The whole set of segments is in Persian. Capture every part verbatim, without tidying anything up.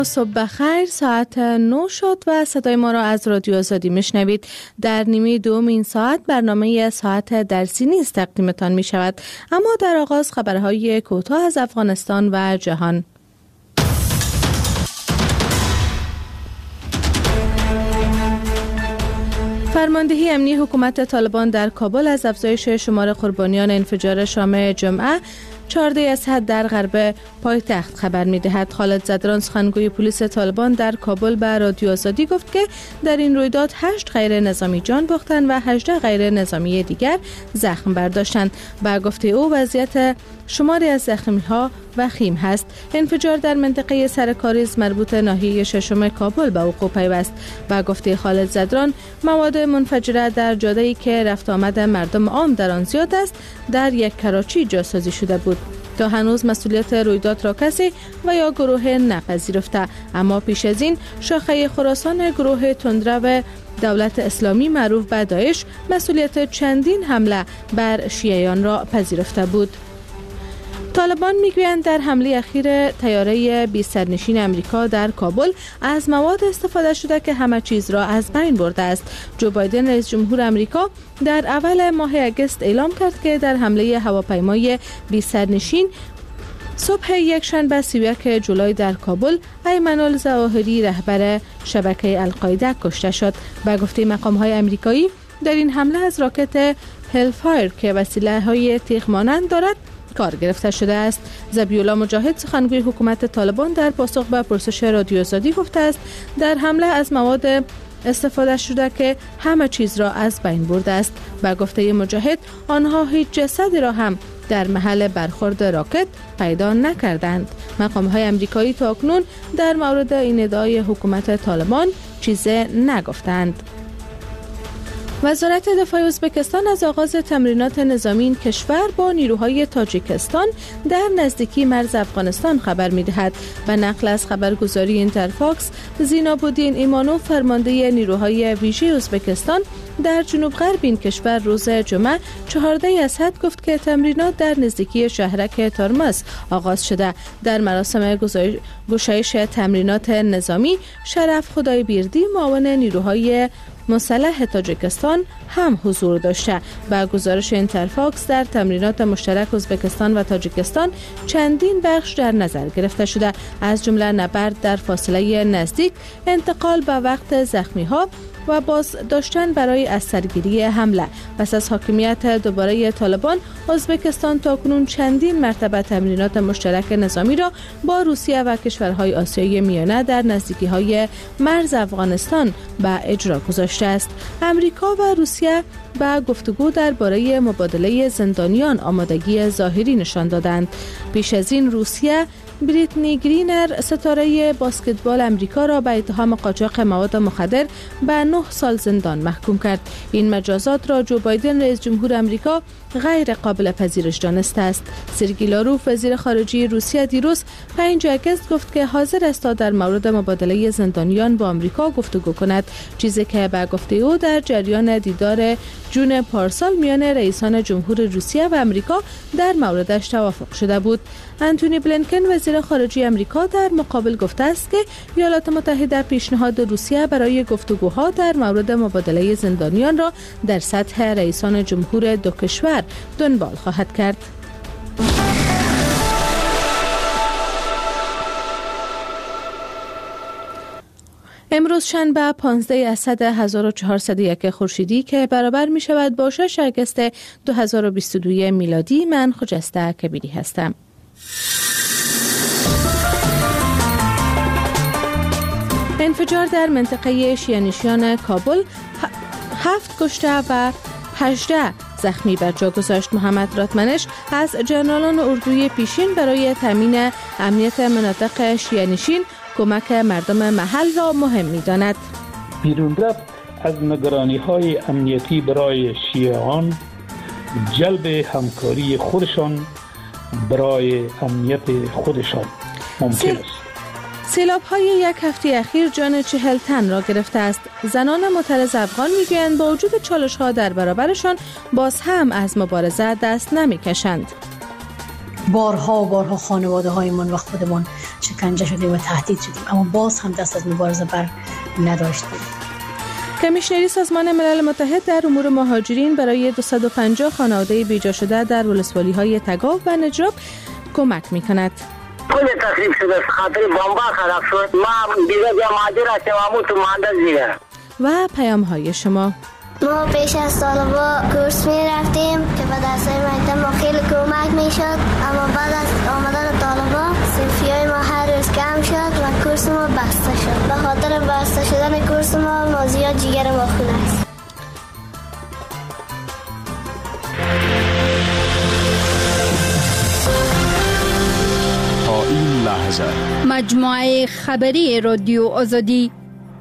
صبح بخیر، ساعت نه شد و صدای ما را از رادیو آزادی میشنوید. در نیمه دوم این ساعت برنامه ساعت درسی نیز تقدیمتان می شود، اما در آغاز خبرهای کوتاه از افغانستان و جهان. فرماندهی امنی حکومت طالبان در کابل از افزایش شمار قربانیان انفجار شام جمعه چهارده اسد در غرب پایتخت خبر می‌دهد. خالد زدران، سخنگوی پلیس طالبان در کابل، به رادیو آزادی گفت که در این رویداد هشت غیر نظامی جان باختند و هجده غیر نظامی دیگر زخم برداشتند. با گفته او وضعیت شماری از زخمی‌ها وخیم هست. انفجار در منطقه سرکاریز مربوط ناحیه ششم کابل به وقوع پیوست. با گفته خالد زدران، مواد منفجره در جاده‌ای که رفت آمد مردم عام در آن زیاد است در یک کراچی جاسازی شده بود. تا هنوز مسئولیت رویداد را کسی و یا گروه نپذیرفته، اما پیش از این شاخه خراسان گروه تندرو دولت اسلامی معروف به داعش مسئولیت چندین حمله بر شیعیان را پذیرفته بود. طالبان میگویند در حمله اخیر طیاره بیست سرنشین امریکا در کابل از مواد استفاده شده که همه چیز را از بین برده است. جو بایدن رئیس جمهور امریکا در اول ماه اگست اعلام کرد که در حمله هواپیمای بیست سرنشین صبح یک شنبه سی و یک جولای در کابل ایمن الظواهری رهبر شبکه القاعده کشته شد. به گفته مقام‌های امریکایی در این حمله از راکت هلفایر که وسیله‌های تیغ مانند دارد کار گرفته شده است. ذبیح‌الله مجاهد، سخنگوی حکومت طالبان، در پاسخ به پرسش رادیو آزادی گفته است در حمله از مواد استفاده شده که همه چیز را از بین برده است. با گفته مجاهد آنها هیچ جسدی را هم در محل برخورد راکت پیدا نکردند. مقام‌های امریکایی تاکنون در مورد این ادعای حکومت طالبان چیزی نگفتند. وزارت دفاع ازبکستان از آغاز تمرینات نظامی این کشور با نیروهای تاجیکستان در نزدیکی مرز افغانستان خبر می‌دهد. و نقل از خبرگزاری اینترفاکس، زیناب‌الدین ایمانوف، فرمانده نیروهای ویژه ازبکستان در جنوب غرب این کشور، روز جمعه چهارده اسد گفت که تمرینات در نزدیکی شهرک تارماس آغاز شده. در مراسم گشایش تمرینات نظامی، شرف خدای بیردی، معاون نیروهای مسلح تاجیکستان هم حضور داشته. با گزارش اینترفاکس، در تمرینات مشترک ازبکستان و تاجیکستان چندین بخش در نظر گرفته شده، از جمله نبرد در فاصله نزدیک، انتقال به وقت زخمی ها و باز داشتن برای از سرگیری حمله. پس از حاکمیت دوباره طالبان، ازبکستان تاکنون چندین مرتبه تمرینات مشترک نظامی را با روسیه و کشورهای آسیای میانه در نزدیکی‌های مرز افغانستان به اجرا گذاشته است. امریکا و روسیه با گفتگو درباره مبادله زندانیان آمادگی ظاهری نشان دادند. پیش از این روسیه بریتنی گرینر، ستاره بسکتبال امریکا، را به اتهام قاچاق مواد مخدر به نه سال زندان محکوم کرد. این مجازات را جو بایدن رئیس جمهور امریکا غیر قابل پذیرش دانسته است. سرگئی لاروف، وزیر خارجه روسیه، دیروز پنج آگوست گفت که حاضر است تا در مورد مبادله زندانیان با امریکا گفتگو کند، چیزی که به گفته او در جریان دیدار جون پارسال میان رئیسان جمهور روسیه و امریکا در موردش توافق شده بود. انتونی بلینکن، وزیر خارجه امریکا، در مقابل گفته است که ایالات متحده پیشنهاد روسیه برای گفتگوها در مورد مبادله زندانیان را در سطح رئیسان جمهور دو کشور دنبال خواهد کرد. امروز شنبه پانزده اسد هزار و چهارصد و یک خورشیدی که برابر می شود با شش آگوست دو هزار و بیست و دو میلادی، من خجسته کبیری هستم. انفجار در منطقه شیعه‌نشینان کابل هفت کشته و هجده زخمی بر جا گذاشت. محمد راتمنش از جنرالان اردوی پیشین برای تامین امنیت مناطق شیعه‌نشین کمک مردم محل را مهم می‌داند. بیرون رفت از نگرانی‌های امنیتی برای شیعیان، جلب همکاری خودشان برای امنیت خودشان ممکن سیل... است. سیلاب های یک هفته اخیر جان چهل تن را گرفته است. زنان معترض افغان میگویند با وجود چالش ها در برابرشان باز هم از مبارزه دست نمی کشند. بارها و بارها خانواده هایمان و خودمان شکنجه شدیم و تهدید شدیم، اما باز هم دست از مبارزه بر نداشتیم. کمیشنری سازمان ملل متحد در امور مهاجرین برای دویست و پنجاه خانواده بیجا شده در ولسوالی‌های تگاو و نجراب کمک می‌کند. کل تخریب شده، خاطر بمبا خراب شد. ما دیگه جا مهاجر هستیم، همون تو مهندس دیگه. و پیام‌های شما: ما پیش از طالبا کورس می رفتیم که به درسای مکتب ما خیلی کمک می شد، اما بعد از آمدن طالبا صرفی های ما هر روز کم شد و کورس ما بسته شد. به خاطر بسته شدن کورس ما ما زیاد جگر ما خون است. تا این لحظه مجموعه خبری رادیو آزادی.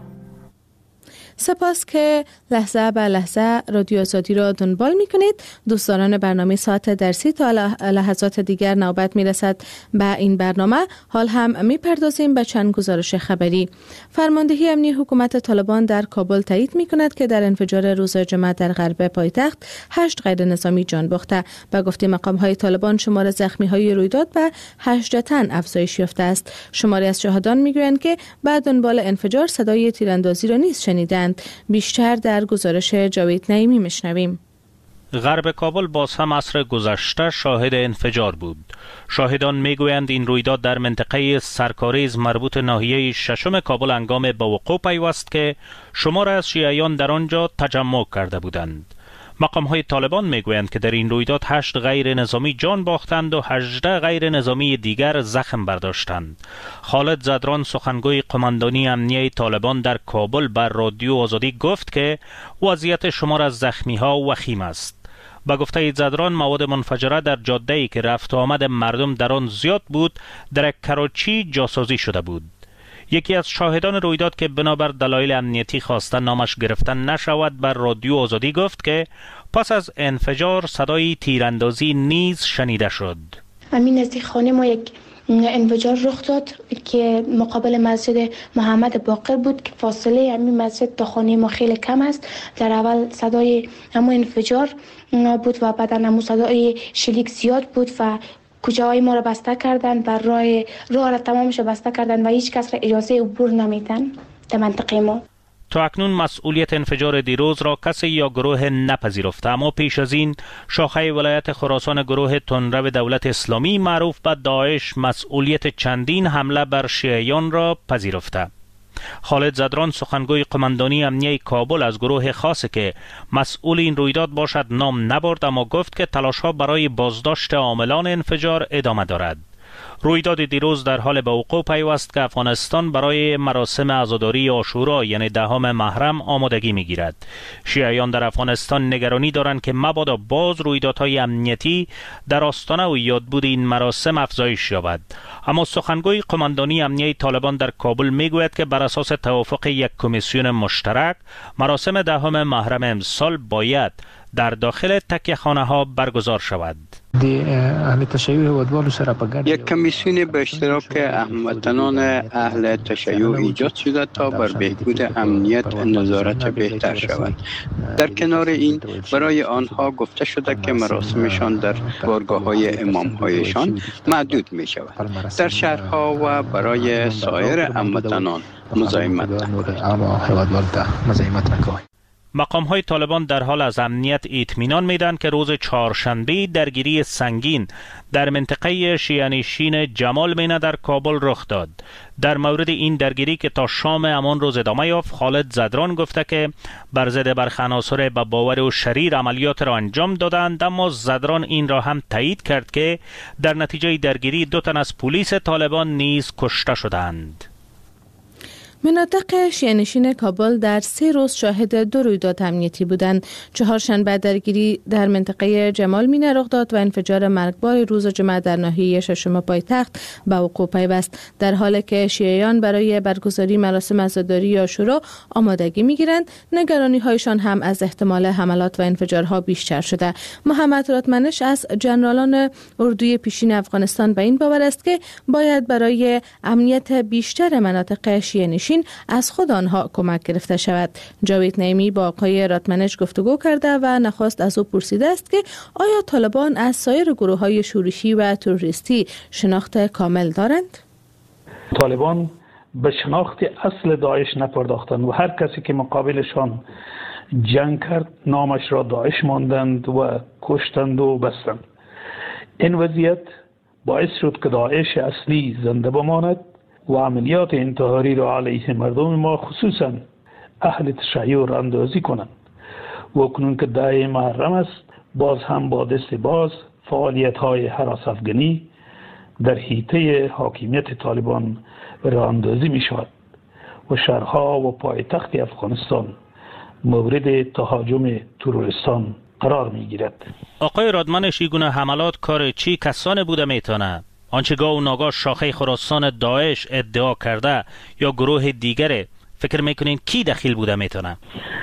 سپاس که لحظه به لحظه رادیو آزادی را دنبال می کنید. دوستداران برنامه ساعت درسی تا لحظات دیگر نوبت می رسد به این برنامه. حال هم می پردازیم به چند گزارش خبری. فرماندهی امنی حکومت طالبان در کابل تایید می کند که در انفجار روز جمعه در غرب پایتخت هشت غیر نظامی جان باخته. به گفته مقام های طالبان شمار زخمی های رویداد به هجده تن افزایش یافته است. شماری از شاهدان می گویند که بعد دنبال انفجار صدای تیراندازی را نیز شنیدند. بیشتر در گزارش جاوید نعیمی میشنویم. غرب کابل باز هم عصر گذشته شاهد انفجار بود. شاهدان میگویند این رویداد در منطقه سرکاریز مربوط ناحیه ششم کابل هنگام به وقوع پیوست که شمار از شیعیان در آنجا تجمع کرده بودند. مقام های طالبان میگویند که در این رویداد هشت غیر نظامی جان باختند و هجده غیر نظامی دیگر زخم برداشتند. خالد زدران سخنگوی قماندانی امنیه طالبان در کابل بر رادیو آزادی گفت که وضعیت شمار از زخمی ها وخیم است. با گفته زدران مواد منفجره در جاده‌ای که رفت و آمد مردم در آن زیاد بود در کراچی جاسازی شده بود. یکی از شاهدان رویداد که بنابر دلایل امنیتی خواسته نامش گرفته نشود بر رادیو آزادی گفت که پس از انفجار صدای تیراندازی نیز شنیده شد. همین نزدیک خانه ما یک انفجار رخ داد که مقابل مسجد محمد باقر بود که فاصله همین مسجد تا خانه ما خیلی کم است. در اول صدای همون انفجار بود و بعد همون صدای شلیک زیاد بود و کوچه های ما را بسته کردن و راه راه را تمامش بسته کردن و هیچ کس را اجازه عبور نمیدن در منطقه ما. تا اکنون مسئولیت انفجار دیروز را کسی یا گروه نپذیرفته، اما پیش از این شاخه ولایت خراسان گروه تندرو دولت اسلامی معروف به داعش مسئولیت چندین حمله بر شیعیان را پذیرفته. خالد زدران سخنگوی قماندانی امنیه کابل از گروه خاصی که مسئول این رویداد باشد نام نبرد، اما گفت که تلاش‌ها برای بازداشت عاملان انفجار ادامه دارد. رویداد دیروز در حال به وقوع پیوست که افغانستان برای مراسم عزاداری عاشورا یعنی دهم محرم آمادگی می‌گیرد. شیعیان در افغانستان نگرانی دارند که مبادا باز رویدادهای امنیتی در آستانه و یادبود این مراسم افزایش یابد. اما سخنگوی قماندانی امنیه طالبان در کابل میگوید که بر اساس توافق یک کمیسیون مشترک مراسم دهم محرم امسال باید در داخل تکیه‌خانه ها برگزار شود. یک کمیسیون به اشتراک هموطنان اهل تشیع ایجاد شده تا بر بهبود امنیت نظارت بهتر شود. در کنار این برای آنها گفته شده که مراسمشان در بارگاه‌های امام‌هایشان محدود می شود. در شهرها و برای سایر هموطنان مزاحمت نکنند. مقام های طالبان در حال از امنیت اطمینان میدن که روز چهارشنبه درگیری سنگین در منطقه شیعه‌نشین جمال مینه در کابل رخ داد. در مورد این درگیری که تا شام همان روز ادامه یافت، خالد زدران گفته که بر ضد برخی عناصر به باور و شریر عملیات را انجام دادند، اما زدران این را هم تایید کرد که در نتیجه درگیری دو تن از پلیس طالبان نیز کشته شدند. مناطق شیعه‌نشین کابل در سه روز شاهد دو رویداد امنیتی بودند. چهارشنبه درگیری در منطقه جمال مینه رخ داد و انفجار مرگبار روز جمعه در ناحیه ششم پایتخت به وقوع پیوست، در حالی که شیعیان برای برگزاری مراسم عزاداری عاشورا آمادگی می‌گیرند. نگرانی‌هایشان هم از احتمال حملات و انفجارها بیشتر شده. محمد راتمنش از جنرالان اردوی پیشین افغانستان به این باور است که باید برای امنیت بیشتر مناطق شیعه‌نشین سرنشین از خود آنها کمک گرفته شود. جاوید نعیمی با آقای رادمنش گفتگو کرده و نخست از او پرسیده است که آیا طالبان از سایر گروه‌های شورشی و تروریستی شناخت کامل دارند؟ طالبان به شناخت اصل داعش نپرداختند و هر کسی که مقابلشان جنگ کرد نامش را داعش ماندند و کشتند و بستند. این وضعیت باعث شد که داعش اصلی زنده بماند و عملیات انتحاری را علیه مردم ما خصوصا اهل تشیع اندازی کنند. و اکنون که ده محرم است باز هم با دست باز فعالیت های هراس افغانی در حیطه حاکمیت طالبان راه اندازی می شود و شهرها و پایتخت افغانستان مورد تهاجم تروریستان قرار می گیرد. آقای رادمنش، این گونه حملات کار چی کسان بوده میتونه؟ آنچه گاه و ناگاه شاخه خراسان داعش ادعا کرده یا گروه دیگره، فکر میکنین کی دخیل بوده میتونه؟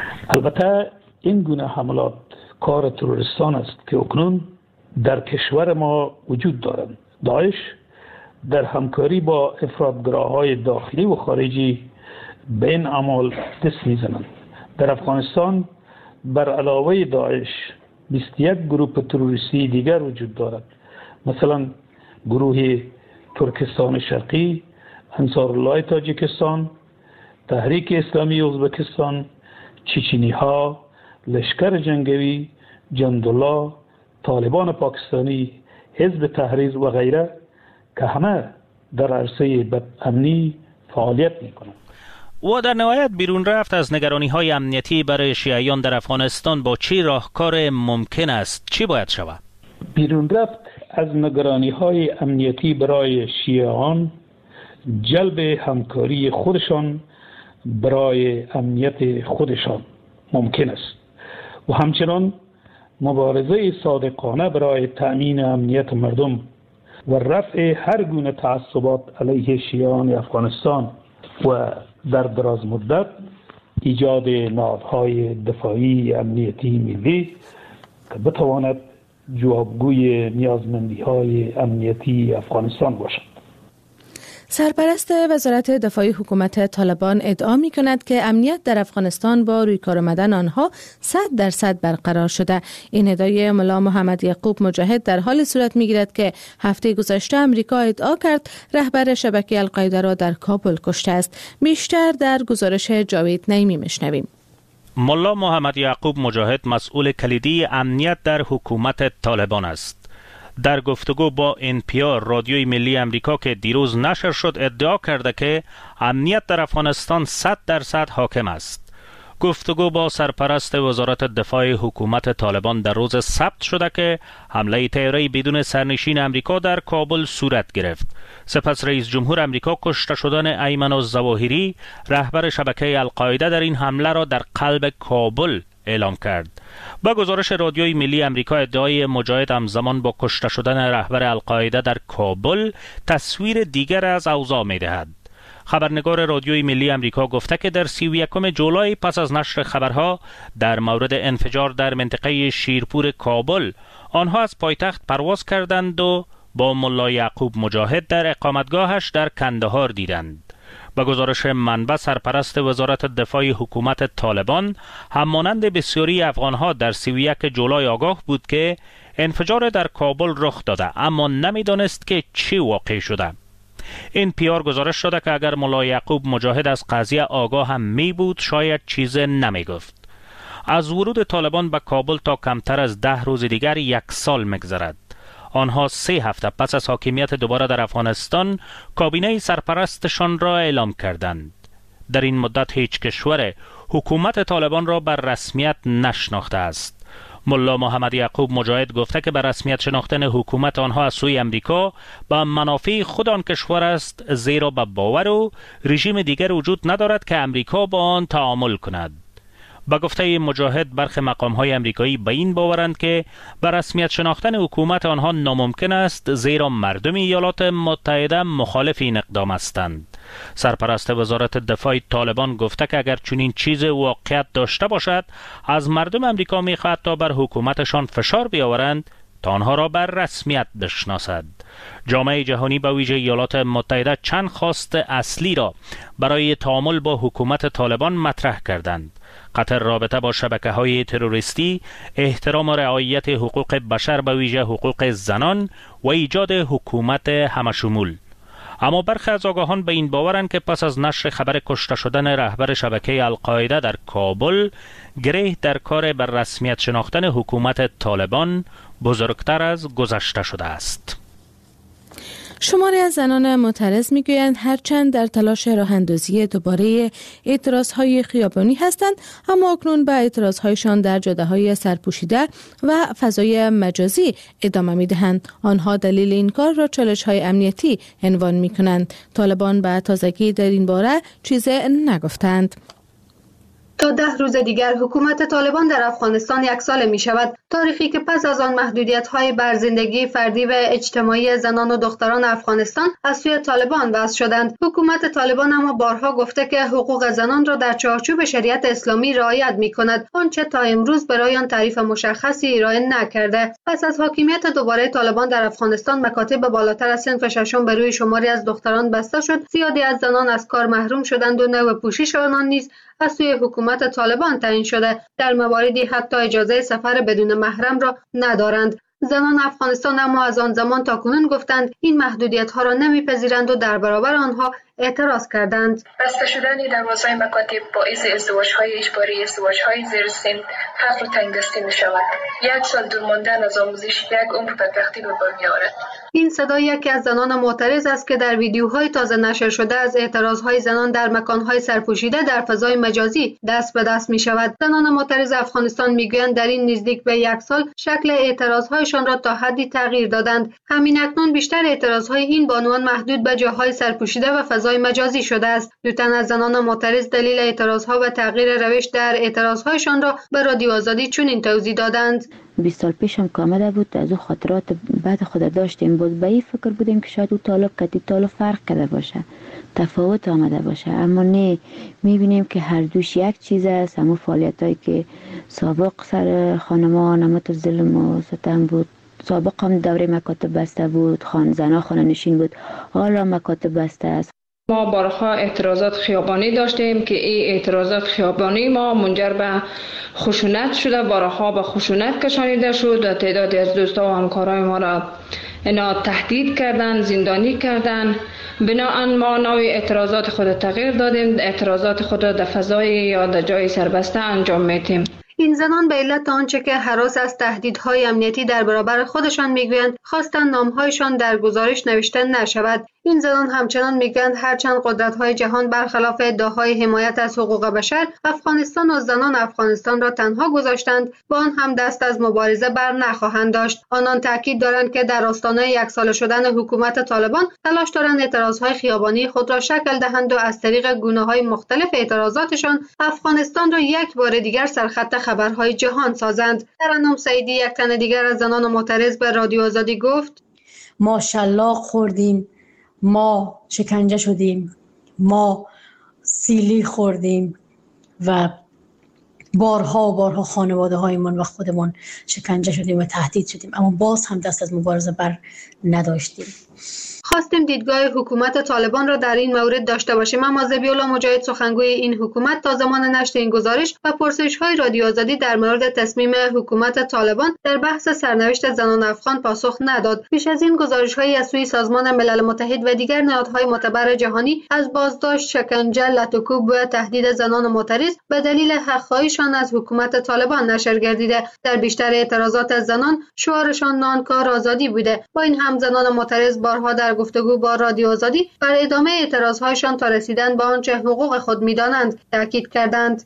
البته این گونه حملات کار تروریستان است که اکنون در کشور ما وجود دارند. داعش در همکاری با افراطگراهای داخلی و خارجی به این اعمال دست میزنند. در افغانستان بر علاوه داعش بیست و یک گروه تروریستی دیگر وجود دارد. مثلا گروه ترکستان شرقی، انصارالله تاجیکستان، تحریک اسلامی ازبکستان، چچنی ها، لشکر جنگوی، جندالله، طالبان پاکستانی، حزب تحریر و غیره که همه در عرصه بدامنی فعالیت میکنند. و در نهایت بیرون رفت از نگرانی های امنیتی برای شیعیان در افغانستان با چی راهکار ممکن است؟ چی باید شود؟ بیرون رفت از نگرانی های امنیتی برای شیعیان جلب همکاری خودشان برای امنیت خودشان ممکن است و همچنان مبارزه صادقانه برای تأمین امنیت مردم و رفع هر گونه تعصبات علیه شیعیان افغانستان و در دراز مدت ایجاد نهادهای دفاعی امنیتی ملی که بتواند جوابگوی نیازمندی‌های امنیتی افغانستان باشد. سرپرست وزارت دفاع حکومت طالبان ادعا می کند که امنیت در افغانستان با روی کار آمدن آنها صد درصد برقرار شده. این ادعای ملا محمد یعقوب مجاهد در حال صورت می گیرد که هفته گذشته امریکا ادعا کرد رهبر شبکه القاعده را در کابل کشته است. بیشتر در گزارش جاوید نعیمی میشنویم. ملا محمد یعقوب مجاهد مسئول کلیدی امنیت در حکومت طالبان است. در گفتگو با ان پی آر رادیوی ملی امریکا که دیروز نشر شد ادعا کرده که امنیت در افغانستان صد درصد حاکم است. گفتگو با سرپرست وزارت دفاع حکومت طالبان در روز سبت شده که حمله طیاره‌ای بدون سرنشین امریکا در کابل صورت گرفت. سپس رئیس جمهور امریکا کشته شدن ایمن الظواهری رهبر شبکه القاعده در این حمله را در قلب کابل اعلام کرد. با گزارش رادیوی ملی امریکا ادعای مجاهد همزمان با کشته شدن رهبر القاعده در کابل تصویر دیگر از اوضاع می‌دهد. خبرنگار رادیوی ملی امریکا گفته که در سی و یکم جولای پس از نشر خبرها در مورد انفجار در منطقه شیرپور کابل آنها از پایتخت پرواز کردند و با ملا یعقوب مجاهد در اقامتگاهش در کندهار دیدند. با گزارش منبع سرپرست وزارت دفاع حکومت طالبان همانند بسیاری افغانها در سی و یک جولای آگاه بود که انفجار در کابل رخ داده اما نمیدانست که چی واقع شده. این پی آر گزارش شده که اگر ملا یعقوب مجاهد از قضیه آگاه هم می بود شاید چیز نمی گفت. از ورود طالبان به کابل تا کمتر از ده روز دیگر یک سال می‌گذرد. آنها سه هفته پس از حاکمیت دوباره در افغانستان کابینه سرپرستشان را اعلام کردند. در این مدت هیچ کشور حکومت طالبان را بر رسمیت نشناخته است. ملا محمد یعقوب مجاهد گفته که بر رسمیت شناختن حکومت آنها از سوی امریکا به منافع خود آن کشور است، زیرا به باور و رژیم دیگر وجود ندارد که امریکا با آن تعامل کند. با گفته مجاهد برخی مقام‌های امریکایی به این باورند که بر رسمیت شناختن حکومت آنها ناممکن است، زیرا مردم ایالات متحده مخالف این اقدام هستند. سرپرست وزارت دفاع طالبان گفته که اگر چنین چیز واقعیت داشته باشد از مردم امریکا می‌خواهد تا بر حکومتشان فشار بیاورند تا آنها را بر رسمیت بشناسد. جامعه جهانی به ویژه ایالات متحده چند خواست اصلی را برای تعامل با حکومت طالبان مطرح کردند: قطع رابطه با شبکه‌های تروریستی، احترام و رعایت حقوق بشر به ویژه حقوق زنان و ایجاد حکومت همشمول. اما برخی از آگاهان به این باورند که پس از نشر خبر کشته شدن رهبر شبکه القاعده در کابل، گره در کار بر رسمیت شناختن حکومت طالبان بزرگتر از گذشته شده است. شماری از زنان معترض میگویند هرچند در تلاش راه اندازی دوباره اعتراضهای خیابانی هستند، اما اکنون به اعتراضهایشان در جاده‌های سرپوشیده و فضای مجازی ادامه میدهند. آنها دلیل این کار را چالش‌های امنیتی عنوان میکنند. طالبان به تازگی در این باره چیزی نگفتند. تا ده روز دیگر حکومت طالبان در افغانستان یک ساله می شود، تاریخی که پس از آن محدودیت‌های بر زندگی فردی و اجتماعی زنان و دختران افغانستان از سوی طالبان وضع شدند. حکومت طالبان اما بارها گفته که حقوق زنان را در چارچوب شریعت اسلامی رعایت می کند، آنچه تا امروز برای آن تعریف مشخصی ارائه نکرده. پس از حاکمیت دوباره طالبان در افغانستان، مکاتب بالاتر از صنف ششم بر روی شماری از دختران بسته شد، زیادی از زنان از کار محروم شدند و نوع پوشش آنان نیز از سوی حکومت طالبان تعیین شده. در مواردی حتی اجازه سفر بدون محرم را ندارند. زنان افغانستان اما از آن زمان تا کنون گفتند این محدودیت ها را نمیپذیرند و در برابر آنها اعتراض کردند. بسته شدن دروازهای مکاتب باعث ازدواج های اجباری، ازدواج های زیر سن، فقر و تنگدستی می شود. یک سال دور ماندن از آموزش یک عمر بدبختی به بار می آورد. این صدای یکی از زنان معترض است که در ویدیوهای تازه نشر شده از اعتراضهای زنان در مکانهای سرپوشیده در فضای مجازی دست به دست می شود. زنان معترض افغانستان میگویند در این نزدیک به یک سال شکل اعتراضهایشان را تا حدی تغییر دادند. همین اکنون بیشتر اعتراضهای این بانوان محدود به جاهای سرپوشیده و فضای مجازی شده است. دو تن از زنان معترض دلیل اعتراضها و تغییر روش در اعتراضهایشان را به رادیو آزادی چنین توضیح دادند: بیست سال پیشم که آمده بود، از او خاطرات بعد خود داشتیم بود. به این فکر بودیم که شاید او طالب کتی طالب فرق کرده باشه، تفاوت آمده باشه، اما نه، میبینیم که هر دوش یک چیز است. همون فعالیت هایی که سابق سر خانمان نمت ظلم و ستم بود، سابق هم دوره مکاتب بسته بود، خان زنا خانه نشین بود، حالا مکاتب بسته است. ما بارها اعتراضات خیابانی داشتیم که این اعتراضات خیابانی ما منجر به خشونت شده، بارها به خشونت کشانیده شد و تعدادی از دوستا و همکارای ما را اینا تهدید کردن، زندانی کردن. بنابراین ما نوع اعتراضات خود تغییر دادیم، اعتراضات خود در فضای یا در جای سربسته انجام میدیم. این زنان به علت آنچه که هراس از تهدیدهای امنیتی در برابر خودشان میگویند خواستند نامهایشان در گزارش نوشته نشود. این زنان همچنان میگویند هرچند قدرت‌های جهان برخلاف ادعاهای حمایت از حقوق بشر افغانستان و زنان افغانستان را تنها گذاشتند، با آن هم دست از مبارزه بر نخواهند داشت. آنان تاکید دارند که در آستانه یک ساله شدن حکومت طالبان تلاش دارند اعتراضهای خیابانی خود را شکل دهند و از طریق گونه‌های مختلف اعتراضاتشان افغانستان را یک بار دیگر سرخط خبرهای جهان سازند. ترنم سعیدی، یک تن دیگر از زنان معترض، به رادیو آزادی گفت: ما شلاق خوردیم، ما شکنجه شدیم، ما سیلی خوردیم و بارها و بارها خانواده هایمان و خودمان شکنجه شدیم و تهدید شدیم، اما باز هم دست از مبارزه بر نداشتیم. خواستیم دیدگاه حکومت طالبان را در این مورد داشته باشیم، اما ذبیح‌الله مجاهد، سخنگوی این حکومت، تا زمان نشر این گزارش و پرسش‌های رادیو آزادی در مورد تصمیم حکومت طالبان در بحث سرنوشت زنان افغان پاسخ نداد. پیش از این گزارش‌هایی از سوی سازمان ملل متحد و دیگر نهادهای معتبر جهانی از بازداشت، شکنجه، لطوکوب و تهدید زنان معترض به دلیل حق‌خواهیشان از حکومت طالبان نشر گردیده. در بیشتر اعتراضات از زنان شعارشان نانکار آزادی بوده. با این هم زنان معترض بارها در گفتگو با رادیو آزادی بر ادامه اعتراضهایشان تا رسیدن به آنچه حقوق خود می‌دانند تاکید کردند.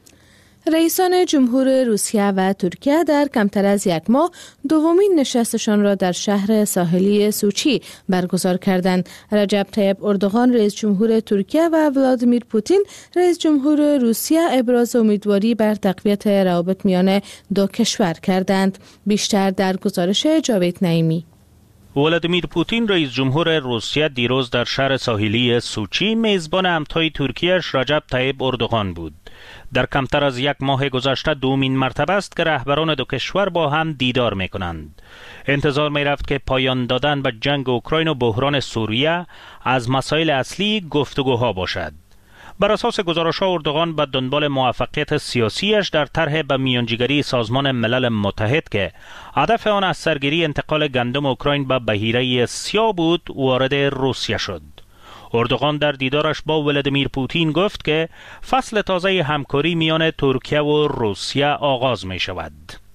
رئیسان جمهور روسیه و ترکیه در کمتر از یک ماه دومین نشستشان را در شهر ساحلی سوچی برگزار کردند. رجب طیب اردوغان رئیس جمهور ترکیه و ولادیمیر پوتین رئیس جمهور روسیه ابراز امیدواری بر تقویت روابط میان دو کشور کردند. بیشتر در گزارش جاوید نعیمی. ولادیمیر پوتین رئیس جمهور روسیه دیروز در شهر ساحلی سوچی میزبان همتای ترکیه‌اش رجب طیب اردوغان بود. در کمتر از یک ماه گذشته دومین مرتبه است که رهبران دو کشور با هم دیدار می کنند. انتظار می رفت که پایان دادن به جنگ اوکراین و بحران سوریه از مسائل اصلی گفتگوها باشد. بر اساس گزارش‌ها اردوغان به دنبال موفقیت سیاسیش در طرح به میانجیگری سازمان ملل متحد که هدف آن از سرگیری انتقال گندم اوکراین به بحیره سیاه بود وارد روسیه شد. اردوغان در دیدارش با ولادیمیر پوتین گفت که فصل تازه همکاری میان ترکیه و روسیه آغاز می شود.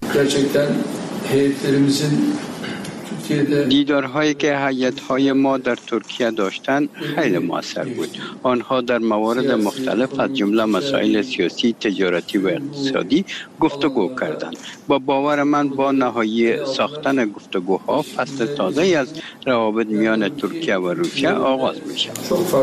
دیدارهایی که هیئت‌های ما در ترکیه داشتند خیلی موثر بود. آنها در موارد مختلف از جمله مسائل سیاسی، تجارتی و اقتصادی گفتگو کردند. با باور من با نهایی ساختن گفتگوها فصل تازه‌ای از روابط میان ترکیه و روسیه آغاز می‌شود.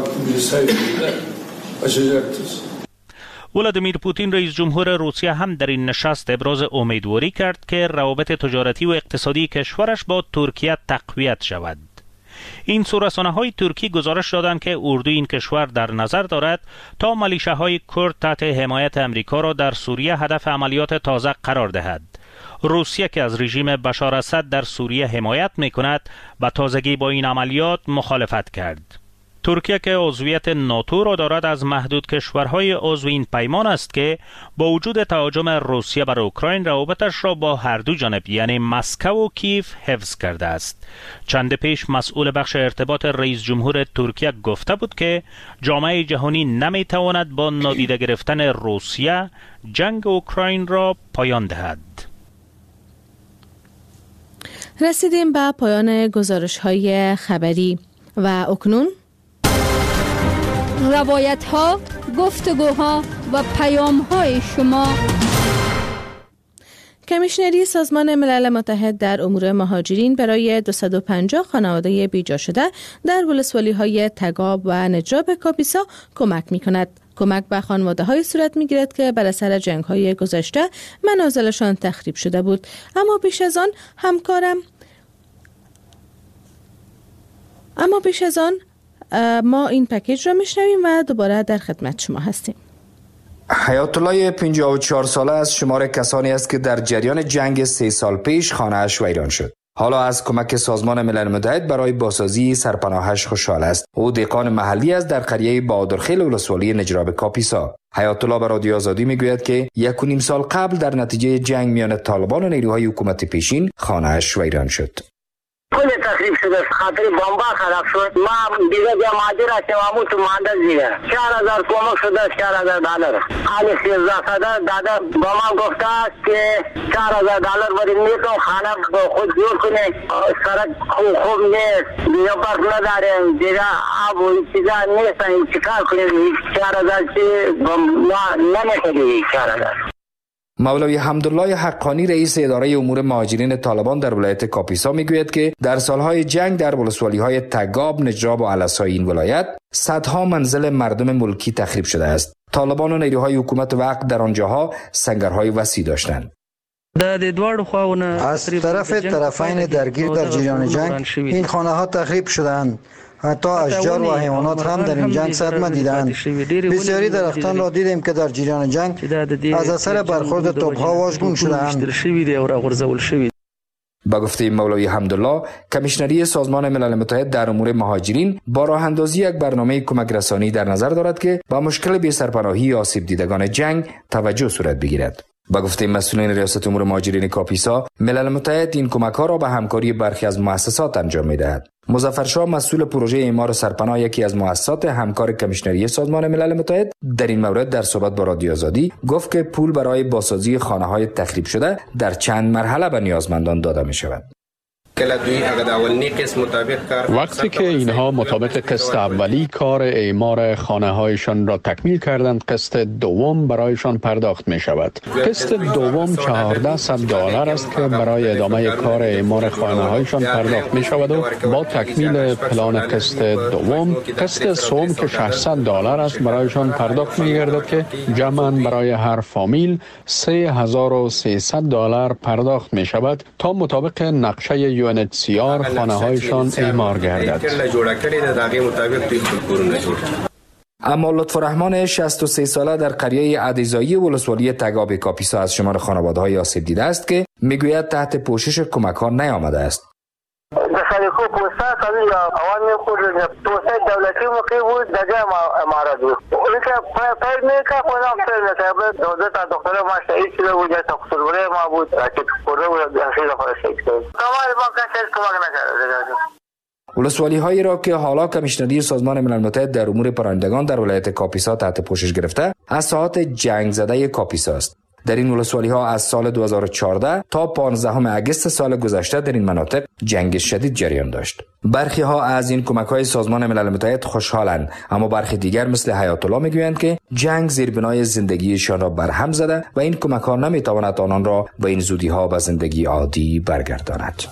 ولادیمیر پوتین رئیس جمهور روسیه هم در این نشست ابراز امیدواری کرد که روابط تجارتی و اقتصادی کشورش با ترکیه تقویت شود. این سو رسانه‌های ترکی گزارش دادند که اردوی این کشور در نظر دارد تا ملیشه‌های کرد تحت حمایت امریکا را در سوریه هدف عملیات تازه قرار دهد. روسیه که از رژیم بشار اسد در سوریه حمایت می‌کند، به تازگی با این عملیات مخالفت کرد. ترکیه که عضویت ناتو را دارد از محدود کشورهای عضو این پیمان است که با وجود تهاجم روسیه بر اوکراین روابطش را با هر دو جانب یعنی مسکو و کیف حفظ کرده است. چند پیش مسئول بخش ارتباط رئیس جمهور ترکیه گفته بود که جامعه جهانی نمیتواند با نادیده گرفتن روسیه جنگ اوکراین را پایان دهد. رسیدیم به پایان گزارش‌های خبری و اکنون روایت ها، گفتگوها و پیام های شما. کمیشنری سازمان ملل متحد در امور مهاجرین برای دویست و پنجاه خانواده بیجا شده در ولسوالی های تگاب و نجراب کاپیسا کمک می کند. کمک به خانواده های صورت می گیرد که بر اثر جنگ های گذشته منازلشان تخریب شده بود. اما پیش از آن همکارم اما پیش از آن ما این پکیج را میشنویم و دوباره در خدمت شما هستیم. حیات الله پنجاه و چهار ساله از شمار کسانی است که در جریان جنگ سه سال پیش خانه‌اش ویران شد. حالا از کمک سازمان ملل متحد برای بازسازی سرپناهش خوشحال است. او دهقان محلی است در قریه بهادرخیل ولسوالی نجراب کاپیسا. حیات الله به رادیو آزادی میگوید که یک و نیم سال قبل در نتیجه جنگ میان طالبان و نیروهای حکومت پیشین خانه‌اش ویران شد. کل تخریب شده، خاطر بمبا خراب شد. ما دیگه جا ماجر هستیم، همون تو ماندز دیگه چهار هزار کمک شده، چهار هزار دلار حالی سیزده صدر داده با ما گفته است که چهار هزار دلار بریم میتون خانه خود جور کنه. سرک خوب خوب نیست، دیگه برق نداریم، دیگه آب و این چیزا نیستن، این چکار کنیم؟ چهار هزار چی ما نمیتونیم چهار هزار. مولوی حمدالله حقانی رئیس اداره امور مهاجرین طالبان در ولایت کاپیسا میگوید که در سالهای جنگ در ولسوالی‌های تگاب، نجراب و علسای این ولایت صدها منزل مردم ملکی تخریب شده است. طالبان و نیروهای حکومت وقت در آنجاها سنگرهای وسیع داشتند. از طرف طرفین درگیر در جریان جنگ این خانه ها تخریب شدند. حتی اشجار و حیوانات هم در این جنگ صدمه دیدند. بسیاری درختان را دیدیم که در جریان جنگ از اثر برخورد توپ‌ها واژگون شدند. با گفته مولوی حمدالله، کمیشنری سازمان ملل متحد در امور مهاجرین با راه اندازی یک برنامه کمک رسانی در نظر دارد که با مشکل بی سرپناهی آسیب دیدگان جنگ توجه صورت بگیرد. با گفته مسئولین ریاست امور مهاجرین کاپیسا، ملل متحد این کمک‌ها را به همکاری برخی از مؤسسات انجام می‌دهد. مظفر شاه مسئول پروژه اعمار سرپناه، یکی از مؤسسات همکار کمیشنری سازمان ملل متحد، در این مورد در صحبت با رادیو آزادی گفت که پول برای بازسازی خانه‌های تخریب شده در چند مرحله به نیازمندان داده می‌شود. وقتی که اینها مطابق قسط اولی کار اعمار خانه هایشان را تکمیل کردند، قسط دوم برایشان پرداخت می شود. قسط دوم چهارده صد دلار است که برای ادامه کار اعمار خانه هایشان پرداخت می شود و با تکمیل پلان قسط دوم قسط سوم که ششصد دلار است برایشان پرداخت می گردد که جمعاً برای هر فامیل سه هزار و سیصد دلار پرداخت می شود تا مطابق نقشه یو ان اچ سی آر خانه هایشان اعمار گردد. اما لطفالرحمن شصت و سه ساله در قریه عدیزایی ولسوالی تگاب کاپیسا از شمار خانواده‌های آسیب دیده است که میگوید تحت پوشش کمک ها نیامده است. خلیکو پوستا کمی یا عوامی خود توسعه دولتی موقع بود دجا امارات بود. اون که پیر میکا خودم پیر میکا دو تا دکتر ما شهید شده بود یا تقصیرگونه ما بود که پره بود خیلی خود شهید شد. کمال ما کسی کمک نکرده. ولسوالی هایی را که حالا کمیشنری سازمان ملل متحد در امور پناهندگان در ولایت کاپیسا تحت پوشش گرفته از ساحات جنگ زده کاپیسا است. در این ولسوالی ها از سال دو هزار و چهارده تا پانزدهم اگست سال گذشته در این مناطق جنگ شدید جریان داشت. برخی ها از این کمک های سازمان ملل متحد خوشحالند، اما برخی دیگر مثل حیات الله میگویند که جنگ زیربنای زندگیشان را برهم زده و این کمک ها نمیتواند آنان را به این زودی ها به زندگی عادی برگرداند.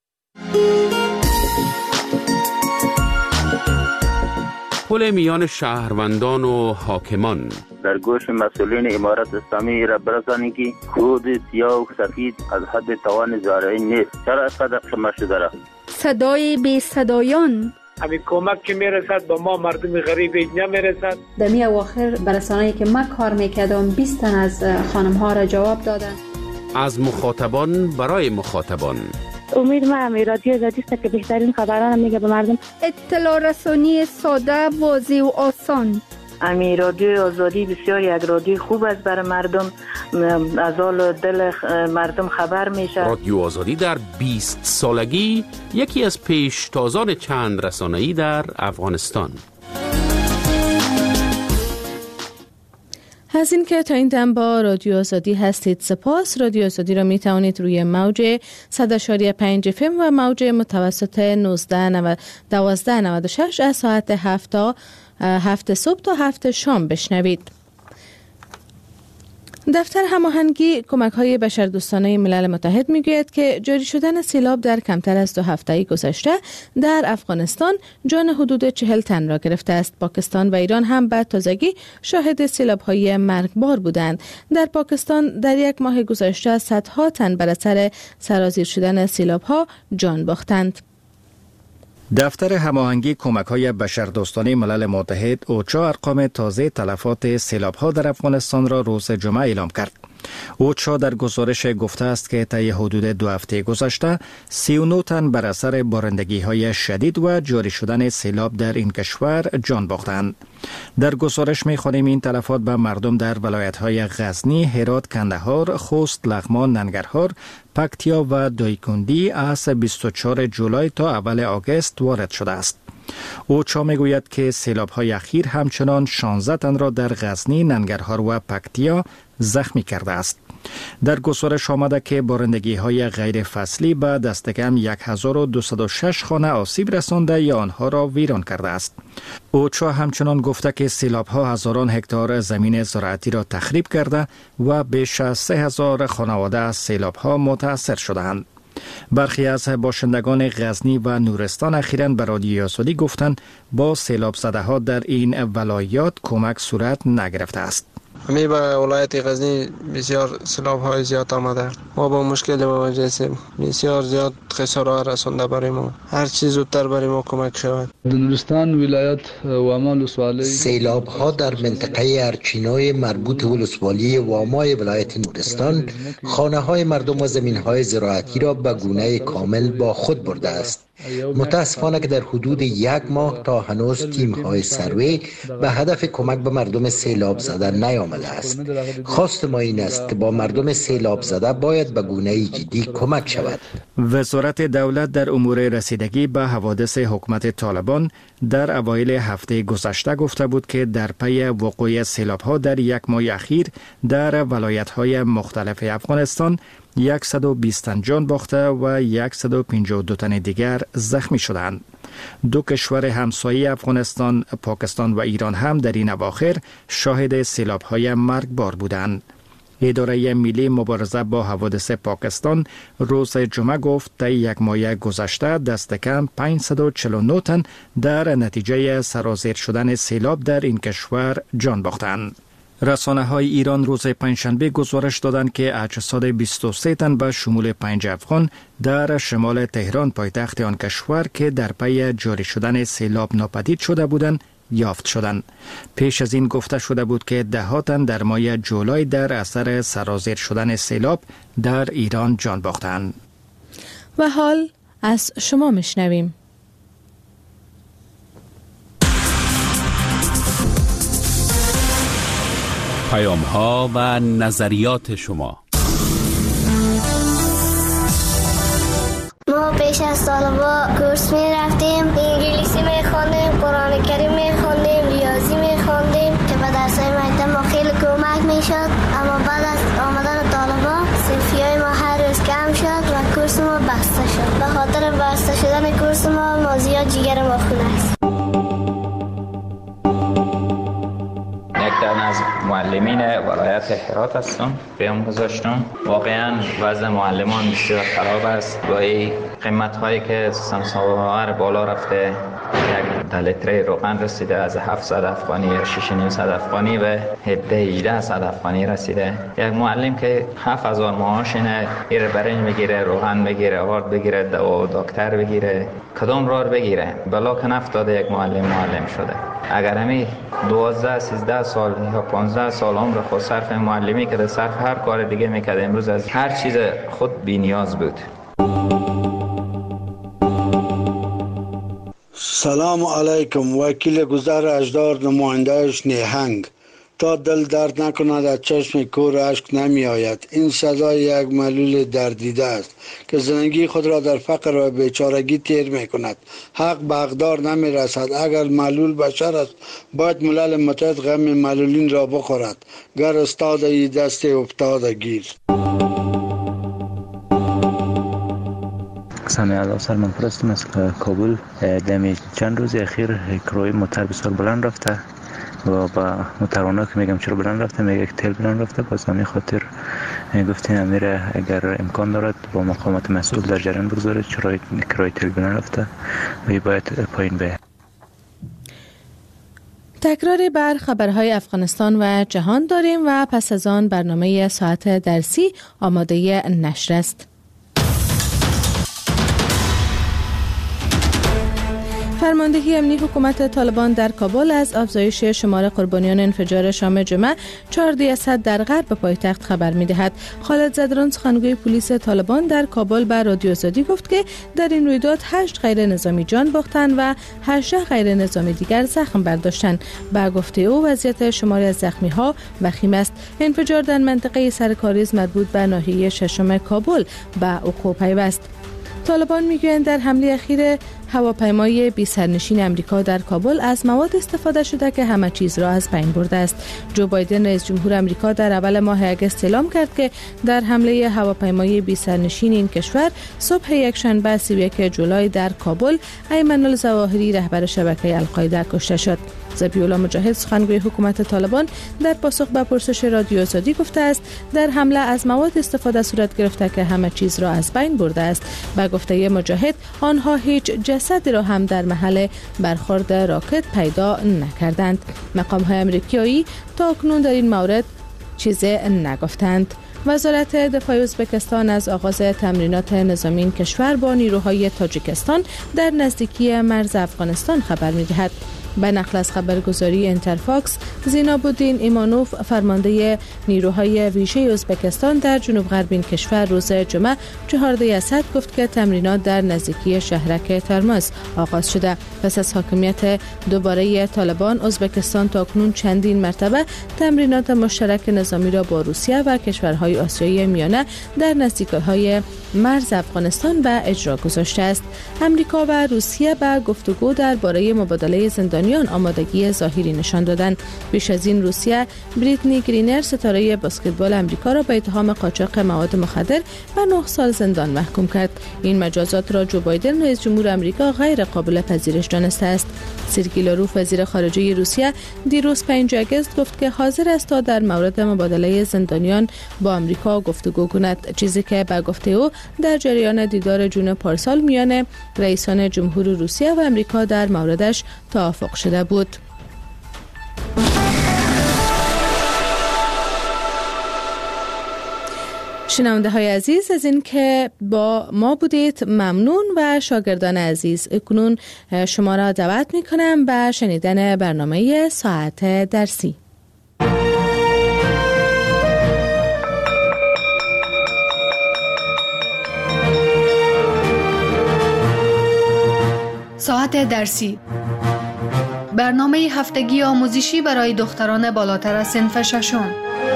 پل میان شهروندان و حاکمان در گوش مسئولین امارت اسلامی را برسانید که خود سیاه و سفید از حد توان زارعی نیست. چرا اینقدر شما شده را؟ صدای بی صدایان همین کمک که میرسد به ما مردم غریب نمیرسد. در می اواخر برسانه‌ای که من کار میکردم بیست تن از خانم ها را جواب دادن. از مخاطبان برای مخاطبان. امید ما امی رادیو آزادی است که بهترین خبران میگه به مردم. اطلاع رسانی ساده، واضح و آسان. امی رادیو آزادی بسیار یک رادیو خوب است برای مردم، از حال دل مردم خبر میشه. رادیو آزادی در بیست سالگی یکی از پیشتازان چند رسانه‌ای در افغانستان. از این که تا این دم با رادیو آزادی هستید سپاس. رادیو آزادی را می توانید روی موج صد و پنج اف ام و موج متوسط نوزده دوازده نود و شش از ساعت هفت تا هفت صبح تا هفت شام بشنوید. دفتر هماهنگی کمک‌های بشردوستانه ملل متحد میگوید که جاری شدن سیلاب در کمتر از دو هفته گذشته در افغانستان جان حدود چهل تن را گرفته است. پاکستان و ایران هم به تازگی شاهد سیلاب‌های مرگبار بودند. در پاکستان در یک ماه گذشته صدها تن بر اثر سرازیر شدن سیلاب‌ها جان باختند. دفتر هماهنگی کمک‌های بشردوستانه ملل متحد اوچا ارقام تازه تلفات سیلاب‌ها در افغانستان را روز جمعه اعلام کرد. اوچا در گزارش گفته است که طی حدود دو هفته گذشته سی و نه تن بر اثر بارندگی‌های شدید و جاری شدن سیلاب در این کشور جان باختند. در گزارش می‌خوانیم این تلفات به مردم در ولایت‌های غزنی، هرات، کندهار، خوست، لغمان، ننگرهار، پکتیا و دایکندی از بیست و چهارم جولای تا اول آگوست وارد شده است. اوچا میگوید که سیلاب‌های اخیر همچنان شانزده تن را در غزنی، ننگرهار و پکتیا زخمی کرده است. در گزارش آمده که بارندگی‌های غیر فصلی به دست کم هزار و دویست و شش خانه آسیب رسانده یا آنها را ویران کرده است. اوچا همچنان گفته که سیلاب‌ها هزاران هکتار زمین زراعتی را تخریب کرده و بیش از سه هزار خانواده از سیلاب‌ها متاثر شده‌اند. برخی از باشندگان غزنی و نورستان اخیراً به رادیو آزادی گفتند با سیلاب زده ها در این ولایات کمک صورت نگرفته است. همی به ولایت غزنی بسیار سیلاب های زیاد آمده. ما با مشکل مواجه هستیم. بسیار زیاد خسارات رسانده برای ما. هر چیز زودتر برای ما کمک شود. نورستان ولایت واما ولسوالی سیلاب ها در منطقه ارچینای مربوط ولسوالی واما ولایت نورستان خانه های مردم و زمین های زراعتی را به گونه کامل با خود برده است. متاسفانه که در حدود یک ماه تا هنوز تیم های سروی به هدف کمک به مردم سیلاب زده نیامده است. خواست ما این است که با مردم سیلاب زده باید به گونه جدی کمک شود. وزارت دولت در امور رسیدگی به حوادث حکومت طالبان در اوایل هفته گذشته گفته بود که در پی وقوع سیلاب ها در یک ماه اخیر در ولایت های مختلف افغانستان صد و بیست تن جان باخته و صد و پنجاه و دو تن دیگر زخمی شدند. دو کشور همسایه افغانستان، پاکستان و ایران هم در این اواخر شاهد سیلاب‌های مرگبار بودند. اداره ملی مبارزه با حوادث پاکستان روز جمعه گفت طی یک ماه گذشته دست کم پانصد و چهل و نه تن در نتیجه سرازیر شدن سیلاب در این کشور جان باختند. رسانه های ایران روز پنجشنبه گزارش دادند که اجساد بیست و سه تن به شمول پنج افغان در شمال تهران پایتخت آن کشور که در پی جاری شدن سیلاب ناپدید شده بودند یافت شدند. پیش از این گفته شده بود که ده ها تن در ماه جولای در اثر سرازیر شدن سیلاب در ایران جان باختند. و حال از شما میشنویم. پیام ها و نظریات شما. ما پیش از طالبا کورس می رفتیم، انگلیسی می خوندیم، قرآن کریم می خوندیم، ریاضی می خوندیم که به درسای مکتب ما خیلی کمک می شد. اما بعد از آمدن طالبا صرفی های ما هر روز کم شد و کورس ما بسته شد. به خاطر بسته شدن کورس ما ما زیاد جگر ما خونه است. از معلمین ولایت هرات هستم. بیام گذاشتم. واقعا وضع معلمان بسیار خراب است. با این قیمت هایی که سمساوار بالا رفته، یک لیتر روغن رسیده از هفتصد افغانی یا شش و نیم صد افغانی به هفده هجده صد افغانی رسیده. یک معلم که هفت هزار معاش اینه، ایر برنج بگیره، روغن بگیره، آرد بگیره، دوا دکتر بگیره، کدام راه بگیره؟ بلا که نفتاده یک معلم معلم شده. اگر همی دوازده سیزده سال یا پانزده سال عمر خود صرف معلمی که صرف هر کار دیگه میکرد، امروز از هر چیز خود بی نیاز بود. سلام علیکم. وکیل گذر اجدار، نمایندهش نیهنگ. تا دل درد نکند از چشم کور اشک نمی آید. این سزای یک معلول دردیده است که زندگی خود را در فقر و بیچارگی تیر می کند. حق به حقدار نمی رسد. اگر معلول بشر است باید ملل متحد غم معلولین را بخورد. گر استاد ای دست افتاده گیر. سامی الله سلمان پرستم از کابل. دمی چند روز اخیر کرای موتر بسیار بلند رفته و با موتروانا که میگم چرا بلند رفته، میگه که تیل بلند رفته. باز همین خاطر گفتیم امیر اگر امکان دارد با مقامات مسئول در جریان بگذاره چرا کرای تیل بلند رفته و باید پایین بیاید. تکراری بر خبرهای افغانستان و جهان داریم و پس از آن برنامه ساعت درسی آماده نشر است. فرماندهی امنی حکومت طالبان در کابل از افزایش شمار قربانیان انفجار شام جمعه چهارده از صد در غرب پایتخت خبر می‌دهد. خالد زدران سخنگوی پلیس طالبان در کابل به رادیو آزادی گفت که در این رویداد هشت غیر نظامی جان باختند و هجده غیر نظامی دیگر زخم برداشتند. با گفته او وضعیت شماری از زخمی‌ها وخیم است. انفجار در منطقه سرکاریز مربوط به ناحیه ششم کابل به وقوع پیوست. طالبان میگویند در حمله اخیر هواپیمای بی سرنشین امریکا در کابل از مواد استفاده شده که همه چیز را از بین برده است. جو بایدن رئیس جمهور امریکا در اول ماه اگست اعلام کرد که در حمله هواپیمای بی سرنشین این کشور صبح یکشنبه سی و یک جولای در کابل ایمن الظواهری رهبر شبکه القاعده کشته شد. ذبیح‌الله مجاهد سخنگوی حکومت طالبان در پاسخ به پرسش رادیو آزادی گفته است در حمله از مواد استفاده صورت گرفته که همه چیز را از بین برده است. به گفته مجاهد آنها هیچ جسدی را هم در محل برخورد راکت پیدا نکردند. مقام‌های آمریکایی تا اکنون در این مورد چیزی نگفتند. وزارت دفاع ازبکستان از آغاز تمرینات نظامی این کشور با نیروهای تاجیکستان در نزدیکی مرز افغانستان خبر می‌دهد. به نقل از خبرگزاری انترفاکس، زیناب‌الدین ایمانوف فرمانده نیروهای ویژه ازبکستان در جنوب غرب این کشور روز جمعه چهارده اسد گفت که تمرینات در نزدیکی شهرک ترمز آغاز شده. پس از حاکمیت دوباره طالبان، ازبکستان تاکنون چندین مرتبه تمرینات مشترک نظامی را با روسیه و کشورهای آسیای میانه در نزدیکی‌های مرز افغانستان به اجرا گذاشته است. امریکا و روسیه به گفتگو درباره مبادله زندانیان آمادگی ظاهری نشان دادند. پیش از این روسیه بریتنی گرینر ستاره بسکتبال امریکا را به اتهام قاچاق مواد مخدر به نه سال زندان محکوم کرد. این مجازات را جو بایدن رئیس جمهور امریکا غیر قابل پذیرش دانسته است. سرگئی لاروف وزیر خارجه روسیه دیروز پنجم آگوست گفت که حاضر است تا در مورد مبادله زندانیان با امریکا گفتگو کند، چیزی که به گفته او در جریان دیدار جون پارسال میان رئیسان جمهور روسیه و امریکا در موردش توافق شده بود. شنونده های عزیز، از این که با ما بودید ممنون و شاگردان عزیز، اکنون شما را دعوت می کنم به شنیدن برنامه ساعت درسی. ساعت درسی، برنامه هفتگی آموزشی برای دختران بالاتر از صنف ششم.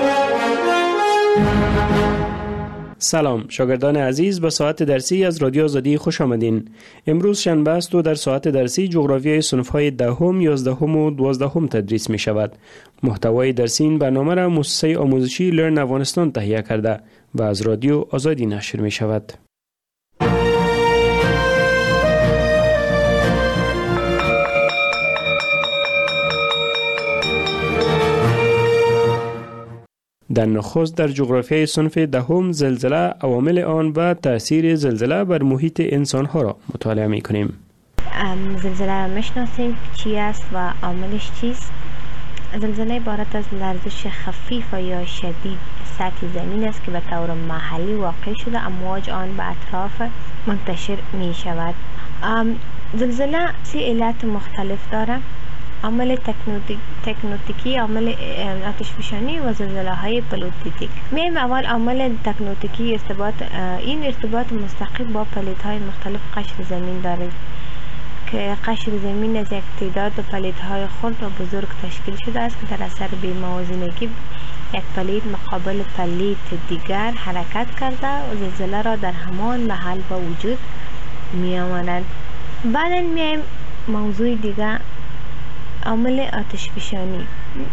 سلام شاگردان عزیز، به ساعت درسی از رادیو آزادی خوش آمدین. امروز شنبه است و در ساعت درسی جغرافیای صنف‌های دهم، یازدهم و دوازدهم تدریس می شود. محتوای درسی این برنامه را مؤسسه آموزشی لرن افغانستان تهیه کرده و از رادیو آزادی نشر می شود. در نخست در جغرافیای صنف دهم زلزله، عوامل آن و تأثیر زلزله بر محیط انسان‌ها را مطالعه می‌کنیم. زلزله را می‌شناسیم چی است و عاملش چیست؟ زلزله عبارت از لرزش خفیف یا شدید سطح زمین است که به طور محلی واقع شده، امواج آن به اطراف منتشر می‌شود. زلزله سه علت مختلف دارد: عامل تکنوتیکی، عامل آتشفشانی و زلزله های پلیتیک. میم اول عامل تکنوتیکی، ارتباط این ارتباط مستقیم با پلیت های مختلف قشر زمین دارد که قشر زمین از یک تعداد پلیت های خرد و بزرگ تشکیل شده است که در اثر بی‌موازنگی یک پلیت مقابل پلیت دیگر حرکت کرده و زلزله را در همان محل به وجود می آورد. بعداً میم موضوع دیگر، عامل آتشفشانی.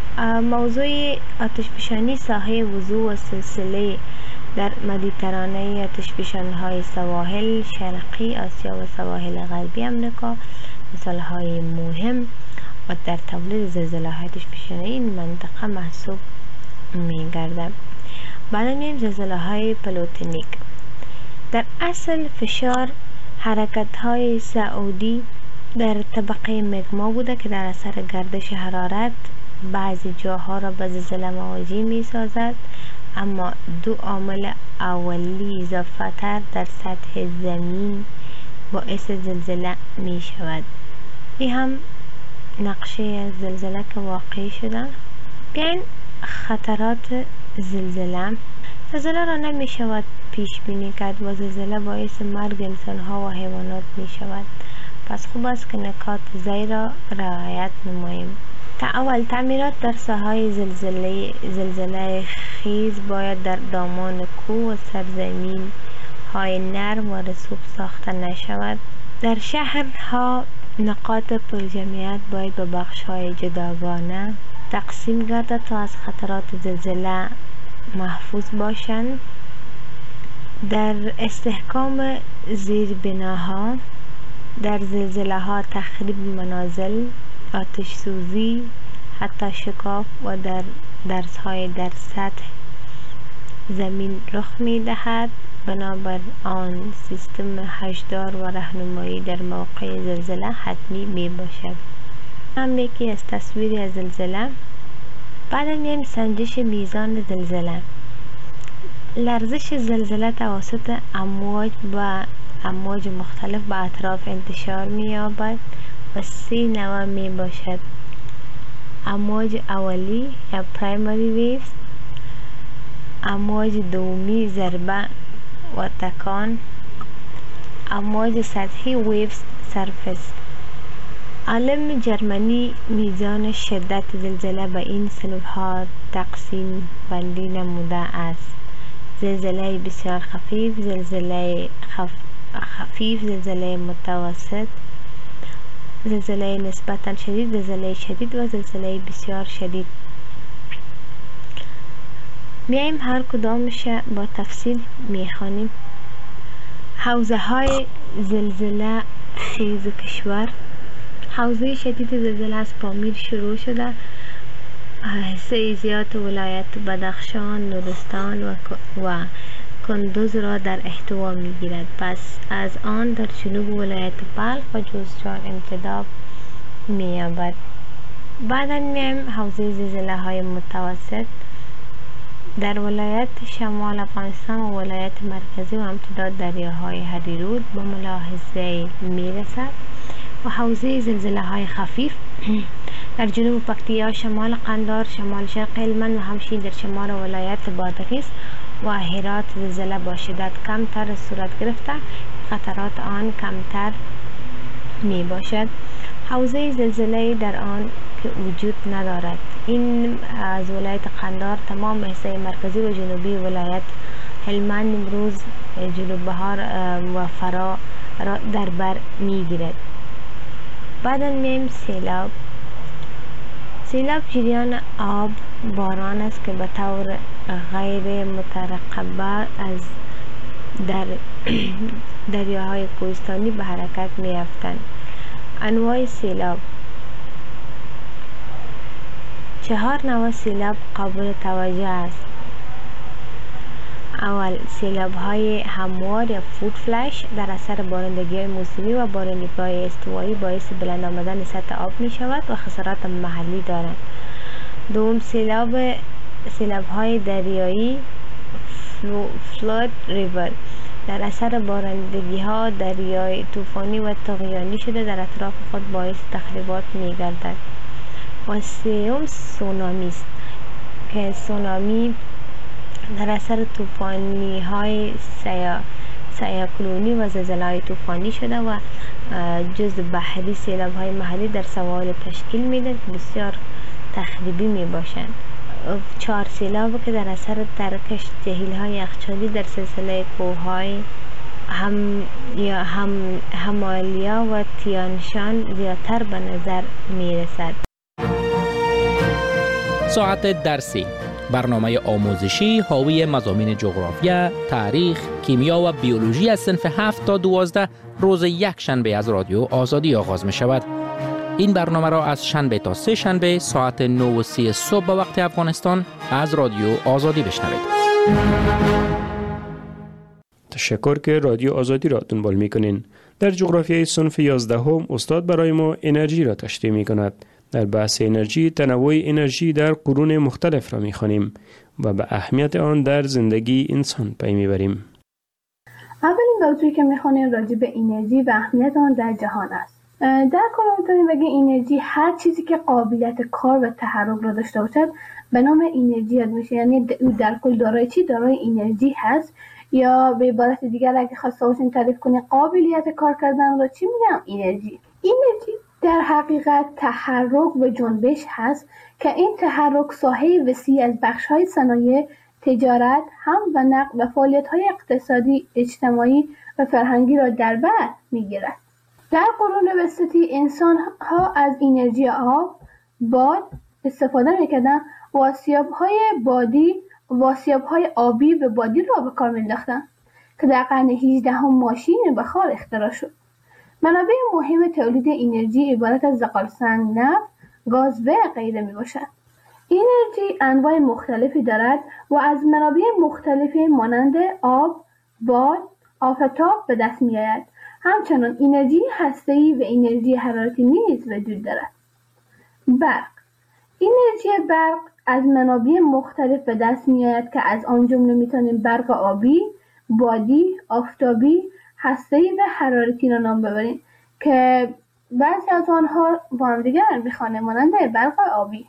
موضوع آتشفشانی ساحه وضوح و سلسله در مدیترانه آتشفشان‌های سواحل شرقی آسیا و سواحل غربی امریکا مثال‌های مهم و در تولید زلزله‌های آتشفشانی این منطقه محسوب می‌گردد. بعد می‌ریم زلزله‌های پلوتونیک. در اصل فشار حرکت‌های صعودی در طبقه مگما بوده که در اثر گردش حرارت بعضی جاها را به زلزله مواجه می سازد، اما دو عامل اولی اضافه تر در سطح زمین باعث زلزله می شود. این هم نقشه زلزله که واقع شده. بیاین خطرات زلزله. زلزله را نمی شود پیش بینی کرد و زلزله باعث مرگ انسان ها و حیوانات می شود. پس خوب است که نکات زیر را رعایت نماییم. تا اول تعمیرات در ساحه زلزله زلزله خیز باید در دامان کوه و سرزمین های نرم و رسوب ساخته نشود. در شهرها نقاط پرجمعیت باید به بخش های جداگانه تقسیم گردد تا از خطرات زلزله محفوظ باشند. در استحکام زیربناها، در زلزله ها تخریب منازل، آتش سوزی، حتی شکاف و در درس های در سطح زمین رخ می دهد. بنابر آن سیستم هشدار و راهنمایی در موقع زلزله حتمی می باشد. هم یکی از تصویری از زلزله. بعد میایم سنجش میزان زلزله. لرزش زلزله توسط امواج و امواج مختلف به اطراف انتشار می یابد و سه نوع می باشد: امواج اولی یا پرایمری ویوز، امواج دومی ضربه و تکان، امواج سطحی ویوز سرفس. عالم جرمنی میزان شدت زلزله به این صنف ها تقسیم بندی نموده است: زلزله بسیار خفیف، زلزله خف... خفیف، زلزله متوسط، زلزله نسبتاً شدید، زلزله شدید و زلزله بسیار شدید. میایم هر کدامش با تفصیل میخوانیم. حوزه های زلزله خیز کشور. حوزه شدید زلزله از پامیر شروع شده، حصه زیاد ولایت بدخشان، نورستان و, و کندوز را در احتوا می گیرد. پس از آن در جنوب ولایت بلخ و جوزجان امتداد می یابد. بعدا میایم حوزه زلزله های متوسط. در ولایت شمال افغانستان و ولایت مرکزی و امتداد دریاهای هریرود به ملاحظه میرسد و حوزه زلزله های خفیف در جنوب پکتیا، شمال قندار، شمال شرق هلمند و همچنین در شمال ولایت بادغیس و هرات زلزله با شدت کمتر صورت گرفته، خطرات آن کمتر می باشد. حوزه زلزله در آن که وجود ندارد. این از ولایت قندار تمام حصه مرکزی و جنوبی ولایت هلمند امروز جنوب بهار و فرا را در بر می گیرد. بعداً میم سیلاب. سیلاب جریان آب باران است که به طور غیر مترقبه از در دریاهای کوهستانی به حرکت می افتند. انواع سیلاب: چهار نوع سیلاب قابل توجه است. اول، سیلاب های هموار یا فود فلش در اثر بارندگی های موسمی و بارندگی های استوایی باعث بلند آمدن سطح آب می شود و خسارات محلی دارند. دوم، سیلاب سیلاب های دریایی فلود ریور در اثر بارندگی ها دریای طوفانی و طغیانی شده در اطراف خود باعث تخریبات می گردد. و سوم، سونامی است که سونامی در اثر طوفانی های سیا سیاکلونی و زلزله های طوفانی شده و جزء بحری سیلاب های محلی در سواحل تشکیل میده که بسیار تخریبی می باشند. چهار، سیلاب که در اثر ترکش جهیل های یخچالی در سلسله کوههای هم یا هم همالیا و تیانشان زیادتر به نظر می رسد. ساعت درسی، برنامه آموزشی حاوی مضامین جغرافیا، تاریخ، کیمیا و بیولوژی از صنف هفت تا دوازده روز یک شنبه از رادیو آزادی آغاز می شود. این برنامه را از شنبه تا سه شنبه ساعت نه و سی صبح به وقت افغانستان از رادیو آزادی بشنوید. تشکر که رادیو آزادی را دنبال می کنین. در جغرافیای صنف یازده هم استاد برای ما انرژی را تشریح می کند. در بحث انرژی تنوع انرژی در قرون مختلف را می خوانیم و به اهمیت آن در زندگی انسان پی می بریم. اولین موضوعی که می خوانیم راجع به انرژی و اهمیت آن در جهان است. در کل میتونیم بگیم انرژی هر چیزی که قابلیت کار و تحرک را داشته باشد به نام انرژی یاد میشه. یعنی در کل دارای چی؟ دارای انرژی هست. یا به عبارت دیگر اگه خواسته باشیم تعریف کنیم قابلیت کار کردن را چی میگم؟ انرژی. انرژی در حقیقت تحرک و جنبش هست که این تحرک ساحه وسیع از بخش‌های صنایع، تجارت، هم و نقل و فعالیت‌های اقتصادی، اجتماعی و فرهنگی را در بر می‌گیرد. در قرون وسطی انسان‌ها از انرژی آب، باد استفاده می‌کردند و آسیاب‌های بادی و آسیاب‌های آبی به بادی را به کار می‌انداختند که در قرن هجدهم ماشین بخار اختراع شد. منابع مهم تولید انرژی عبارت از زغالسنگ، نفت، گاز و غیره میباشد. انرژی انواع مختلفی دارد و از منابع مختلفی مانند آب، باد، آفتاب به دست میآید. همچنان انرژی هسته‌ای و انرژی حرارتی نیز وجود دارد. برق. انرژی برق از منابع مختلف به دست میآید که از آن جمله میتونیم برق آبی، بادی، آفتابی، هسته‌ای و حرارتی را نام ببریم که بعضی از آنها با هم دیگر میخوانیم مانند برق آبی.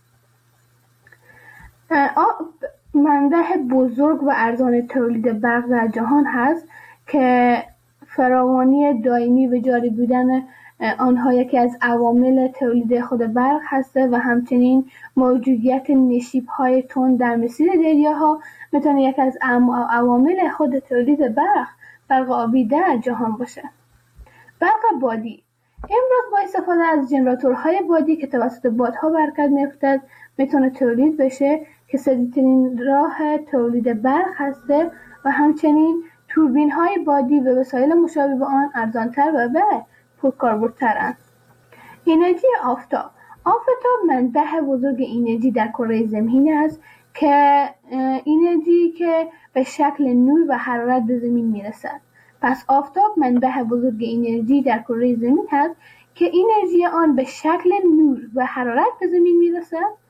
آب منبع بزرگ و ارزان تولید برق در جهان هست که فراوانی دائمی و جاری بودن آنها یکی از عوامل تولید خود برق هسته و همچنین موجودیت نشیب‌های تند در مسیر دریاها میتونه یکی از عوامل خود تولید برق برق آبی در جهان باشه. برق بادی امروز با استفاده از ژنراتورهای بادی که توسط بادها به حرکت می‌افتد میتونه تولید بشه که سریع‌ترین راه تولید برق هسته و همچنین توربین‌های بادی و وسایل مشابه به آن ارزان‌تر و به پرکاربردترند. انرژی آفتاب آفتاب منبع بزرگ انرژی در کره زمین است که انرژی که به شکل نور و حرارت به زمین میرسد. پس آفتاب منبع بزرگ انرژی در کره زمین است که انرژی آن به شکل نور و حرارت به زمین میرسد.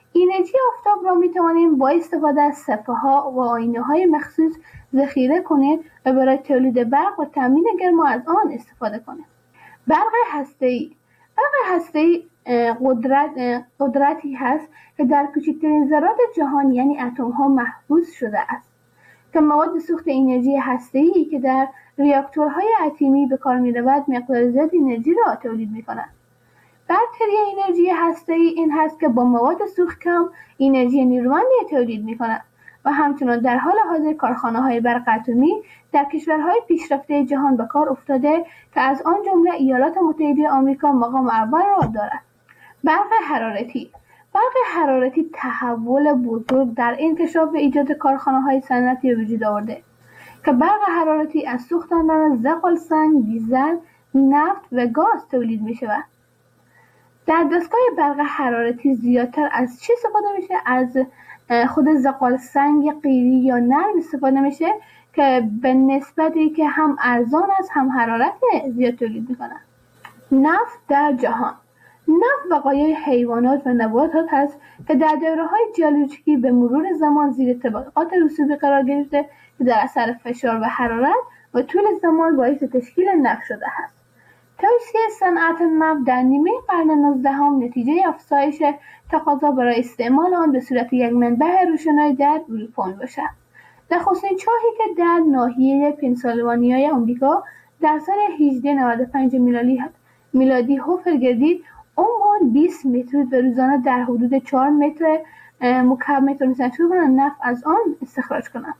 انرژی آفتاب را می توانیم با استفاده از صفحه ها و آینه های مخصوص ذخیره کنیم و برای تولید برق و تامین گرما از آن استفاده کنیم. برق هسته‌ای برق هسته‌ای قدرت قدرتی هست که در کوچکترین ذرات جهان یعنی اتم ها محفوظ شده است که مواد سوخت انرژی هسته‌ای که در ریاکتورهای اتمی به کار می‌رود مقدار زیاد انرژی را تولید می‌کند. برتری انرژی هسته‌ای این هست که با مواد سوخت کم انرژی نیرومندی تولید می‌کند و همچنین در حال حاضر کارخانه‌های برق اتمی در کشورهای پیشرفته جهان به کار افتاده که از آن جمله ایالات متحده آمریکا مقام اول را دارد. برق حرارتی برق حرارتی تحول بزرگ در انکشاف و ایجاد کارخانه‌های صنعتی وجود آورده که برق حرارتی از سوختاندن زغال‌سنگ، دیزل، نفت و گاز تولید می‌شود. در دستگاه برق حرارتی زیادتر از چی استفاده میشه؟ از خود زغال‌سنگ قیری یا نرم استفاده میشه که به نسبتی که هم ارزان است هم حرارت زیاد تولید میکنه. نفت در جهان نفت بقایای حیوانات و نباتات هست که در دوره‌های ژئولوژیکی به مرور زمان زیر طبقات رسوبی قرار گرفته که در اثر فشار و حرارت و طول زمان باعث تشکیل نفت شده است. توسعه صنعت نفت در نیمه قرن نوزدهم نتیجه افزایش تقاضا برای استعمال آن به صورت یک منبع روشنایی در اروپا میباشد. نخستین چاهی که در ناحیه پنسیلوانیای آمریکا در سال هزار و نود و پنج میلادی میلادی حفر گردید، عمق بیست متر و روزانه در حدود چهار متر مکعب متر می‌توانند نفت از آن استخراج کنند.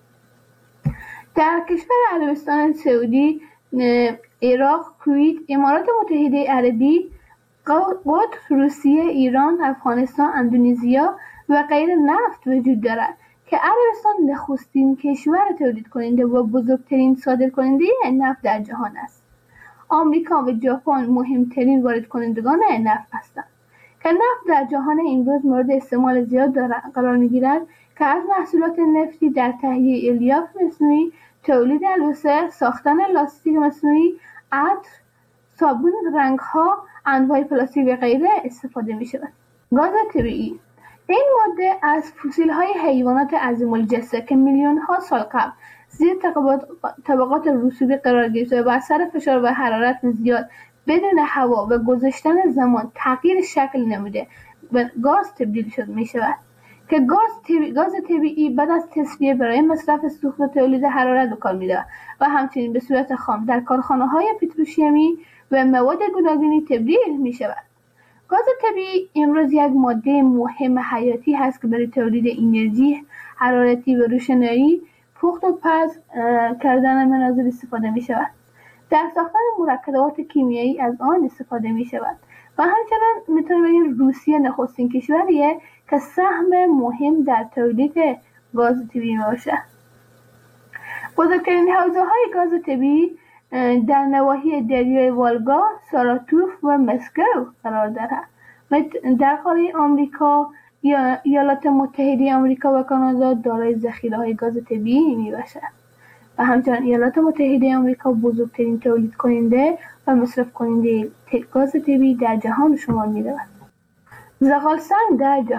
در کشور عربستان سعودی، عراق، کویت، امارات متحده عربی، قطر، روسیه، ایران، افغانستان، اندونزیا و غیره نفت وجود دارد که عربستان نخستین کشور تولید کننده و بزرگترین صادر کننده نفت در جهان است. آمریکا و ژاپن مهمترین وارد کنندگان نفت هستند که نفت در جهان امروز مورد استعمال زیاد قرار می‌گیرد که از محصولات نفتی در تهیه الیاف مصنوعی، تولید البسه، ساختن لاستیک مصنوعی، عطر، صابون، رنگ‌ها، انواع پلاستیک و غیره استفاده می‌شود. گاز طبیعی این ماده از فسیل‌های حیوانات عظیم الجثه که میلیون‌ها سال قبل زیر طبقات رسوبی قرار گرفته و با اثر فشار و حرارت زیاد بدون هوا و گذشتن زمان تغییر شکل نموده و گاز تبدیل شد می‌شود که گاز طبیعی گاز طبیعی بعد از تصفیه برای مصرف سوخت و تولید حرارت به کار می‌رود و همچنین به صورت خام در کارخانه‌های پتروشیمی و مواد گوناگونی تبدیل می‌شود. گاز طبیعی امروز یک ماده مهم حیاتی هست که برای تولید انرژی حرارتی و روشنایی، پخت و پز کردن منازل استفاده می‌شود. در ساختن مرکبات کیمیایی از آن استفاده می‌شود و همچنین می‌تونیم بگیم روسیه نخستین کشوریه که سهم مهم در تولید گاز طبیعی باشد. بزرگترین حوزه‌های گاز طبیعی در نواحی دریای والگا، ساراتوف و مسکو قرار دارد و در قاره آمریکا یا ایالات متحده آمریکا و کانادا دارای ذخیره‌های گاز طبیعی میباشد و همچنین ایالات متحده آمریکا بزرگترین تولید کننده و مصرف کننده گاز طبیعی در جهان شمار می‌رود. زغال‌سنگ در جهان